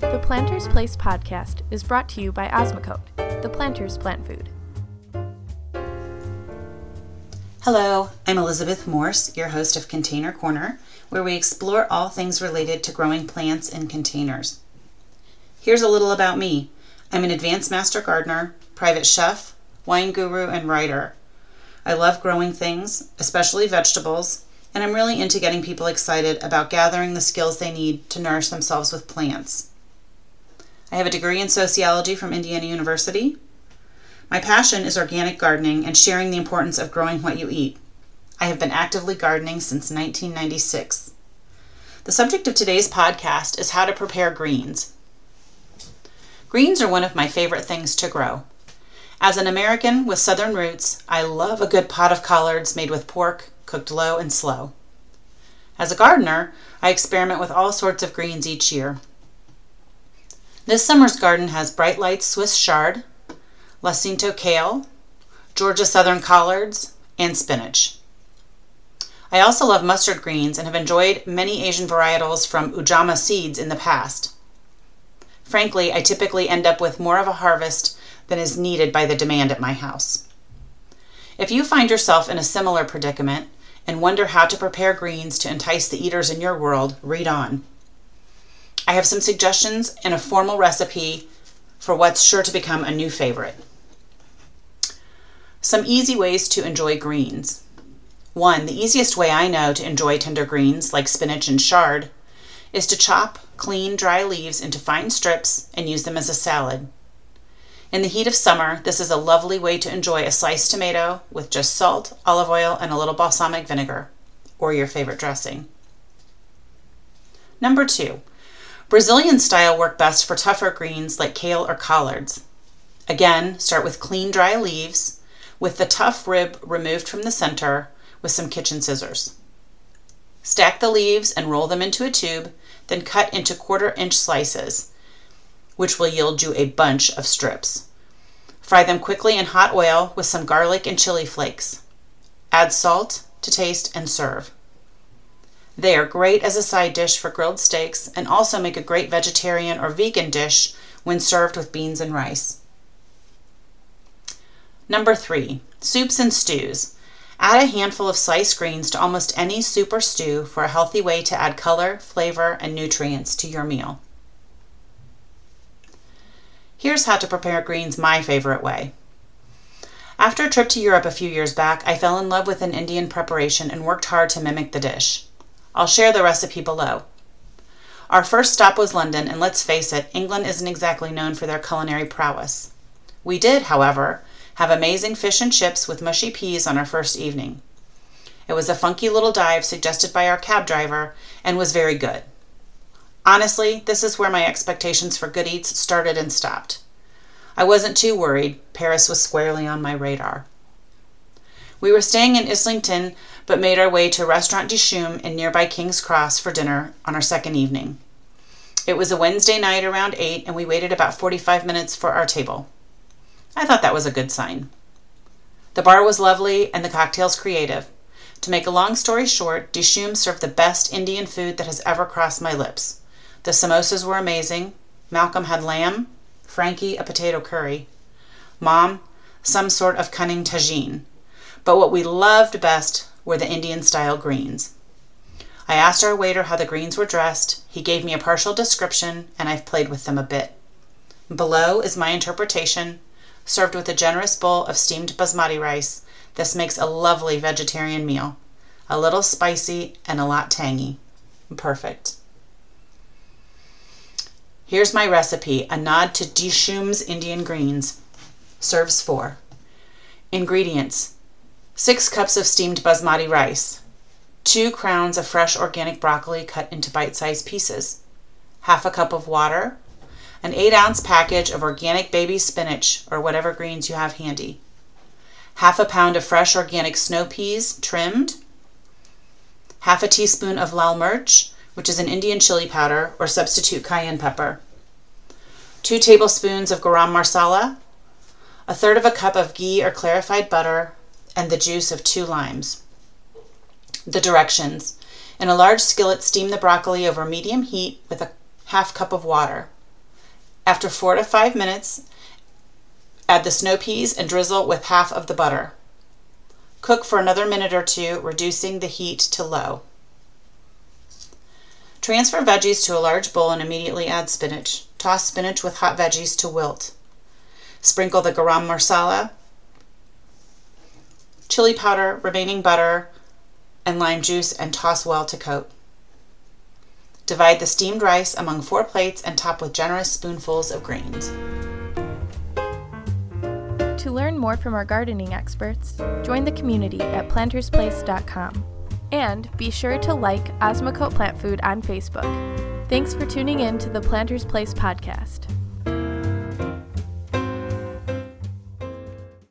The Planter's Place podcast is brought to you by Osmocote, the Planter's plant food. Hello, I'm Elizabeth Morse, your host of Container Corner, where we explore all things related to growing plants in containers. Here's a little about me. I'm an advanced master gardener, private chef, wine guru, and writer. I love growing things, especially vegetables, and I'm really into getting people excited about gathering the skills they need to nourish themselves with plants. I have a degree in sociology from Indiana University. My passion is organic gardening and sharing the importance of growing what you eat. I have been actively gardening since 1996. The subject of today's podcast is how to prepare greens. Greens are one of my favorite things to grow. As an American with Southern roots, I love a good pot of collards made with pork, cooked low and slow. As a gardener, I experiment with all sorts of greens each year. This summer's garden has Bright Lights Swiss chard, Jacinto kale, Georgia Southern collards, and spinach. I also love mustard greens and have enjoyed many Asian varietals from Ujamaa seeds in the past. Frankly, I typically end up with more of a harvest than is needed by the demand at my house. If you find yourself in a similar predicament and wonder how to prepare greens to entice the eaters in your world, read on. I have some suggestions and a formal recipe for what's sure to become a new favorite. Some easy ways to enjoy greens. 1. The easiest way I know to enjoy tender greens, like spinach and chard, is to chop clean, dry leaves into fine strips and use them as a salad. In the heat of summer, this is a lovely way to enjoy a sliced tomato with just salt, olive oil, and a little balsamic vinegar, or your favorite dressing. Number 2. Brazilian style work best for tougher greens like kale or collards. Again, start with clean, dry leaves, with the tough rib removed from the center with some kitchen scissors. Stack the leaves and roll them into a tube, then cut into 1/4-inch slices, which will yield you a bunch of strips. Fry them quickly in hot oil with some garlic and chili flakes. Add salt to taste and serve. They are great as a side dish for grilled steaks and also make a great vegetarian or vegan dish when served with beans and rice. Number 3, soups and stews. Add a handful of sliced greens to almost any soup or stew for a healthy way to add color, flavor, and nutrients to your meal. Here's how to prepare greens my favorite way. After a trip to Europe a few years back, I fell in love with an Indian preparation and worked hard to mimic the dish. I'll share the recipe below. Our first stop was London, and let's face it, England isn't exactly known for their culinary prowess. We did, however, have amazing fish and chips with mushy peas on our first evening. It was a funky little dive suggested by our cab driver and was very good. Honestly, this is where my expectations for good eats started and stopped. I wasn't too worried. Paris was squarely on my radar. We were staying in Islington, but made our way to Restaurant de Choum in nearby King's Cross for dinner on our second evening. It was a Wednesday night around 8, and we waited about 45 minutes for our table. I thought that was a good sign. The bar was lovely and the cocktails creative. To make a long story short, de Choum served the best Indian food that has ever crossed my lips. The samosas were amazing. Malcolm had lamb, Frankie a potato curry, Mom some sort of cunning tagine. But what we loved best were the Indian-style greens. I asked our waiter how the greens were dressed. He gave me a partial description, and I've played with them a bit. Below is my interpretation. Served with a generous bowl of steamed basmati rice, this makes a lovely vegetarian meal. A little spicy and a lot tangy. Perfect. Here's my recipe, a nod to de Choum's Indian greens. Serves 4. Ingredients: 6 cups of steamed basmati rice, 2 crowns of fresh organic broccoli cut into bite-sized pieces, half a cup of water, an 8-ounce package of organic baby spinach or whatever greens you have handy, half a pound of fresh organic snow peas trimmed, half a teaspoon of lal mirch, which is an Indian chili powder or substitute cayenne pepper, 2 tablespoons of garam masala, 1/3 of a cup of ghee or clarified butter, and the juice of 2 limes. The directions: in a large skillet, steam the broccoli over medium heat with a half cup of water. After 4 to 5 minutes, add the snow peas and drizzle with half of the butter. Cook for another minute or two, reducing the heat to low. Transfer veggies to a large bowl and immediately add spinach. Toss spinach with hot veggies to wilt. Sprinkle the garam masala, chili powder, remaining butter, and lime juice and toss well to coat. Divide the steamed rice among 4 plates and top with generous spoonfuls of grains. To learn more from our gardening experts, join the community at plantersplace.com. And be sure to like Osmocote Plant Food on Facebook. Thanks for tuning in to the Planters Place podcast.